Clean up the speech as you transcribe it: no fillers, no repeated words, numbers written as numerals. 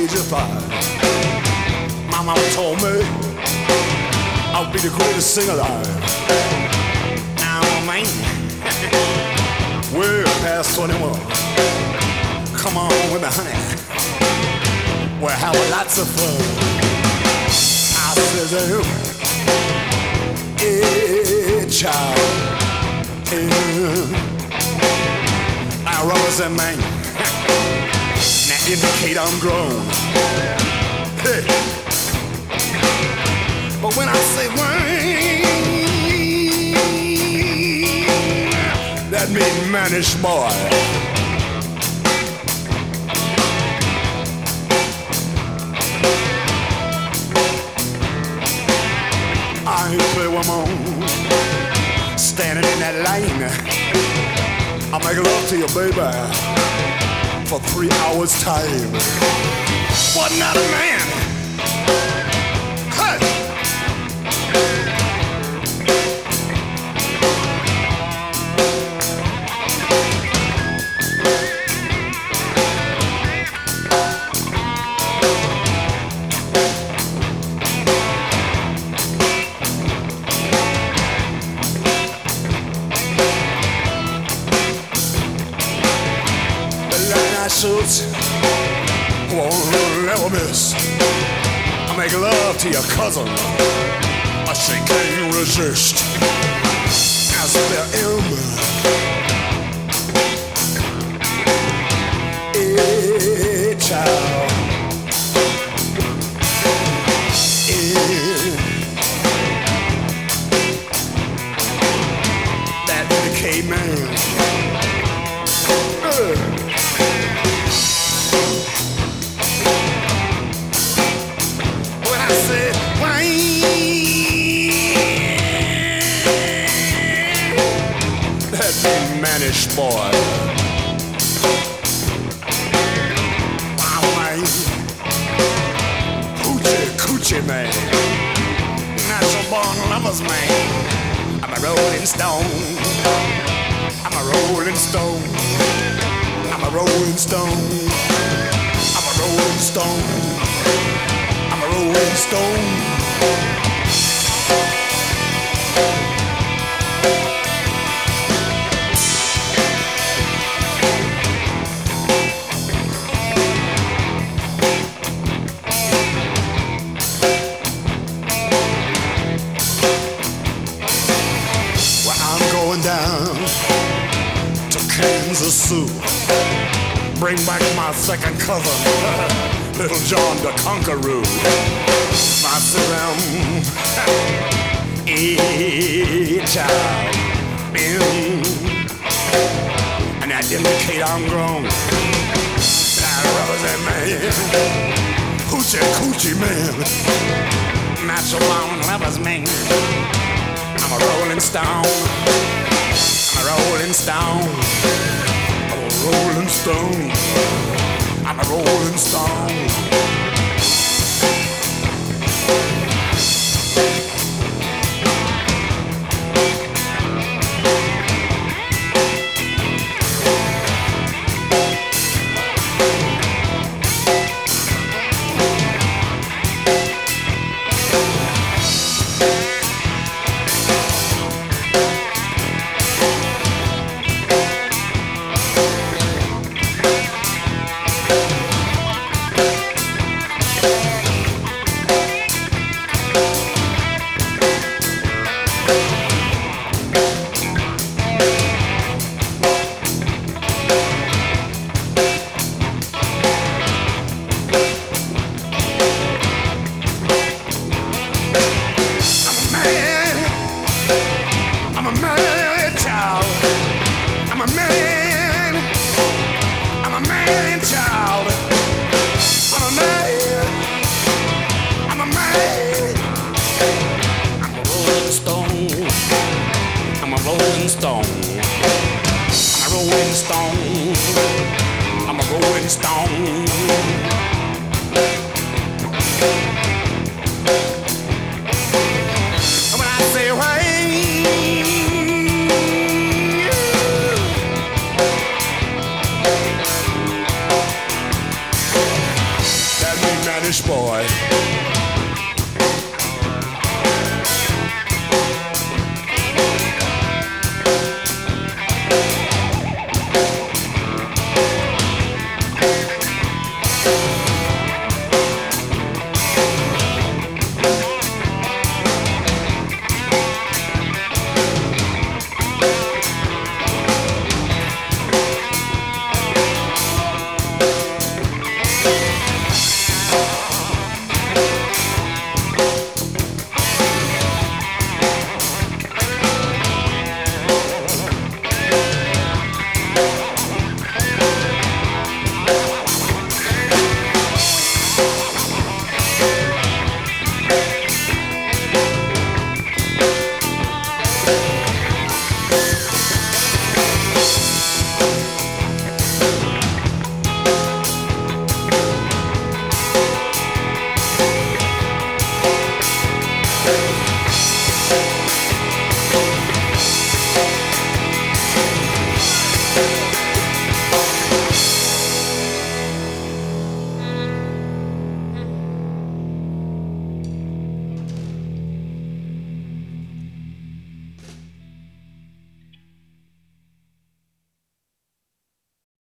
age of 5. My mama told me I'll be the greatest singer alive. Now, man, we're past 21. Come on with me, honey. We're having lots of fun. I says, hey, child. I represent man. Now indicate I'm grown. Hey. But when I say wine, that means mannish boy. I ain't play woman standing in that line. I make love to you, baby, for 3 hours time. What not a man? Hey! Suits won't never miss. I make love to your cousin, but she can't resist. As there a child, that decayed man. Mannish boy. Wow, man. Hoochie coochie man. Natural born lovers man. I'm a rolling stone. I'm a rolling stone. I'm a rolling stone. I'm a rolling stone. I'm a rolling stone. Down to Kansas, bring back my second cousin, Little John the Conqueror. Bounce around, child, and that indicate I'm grown. That represent man, hoochie coochie man, natural born lovers man. I'm a rolling stone. I'm a rolling stone. I'm a rolling stone. I'm a rolling stone. That Irish boy.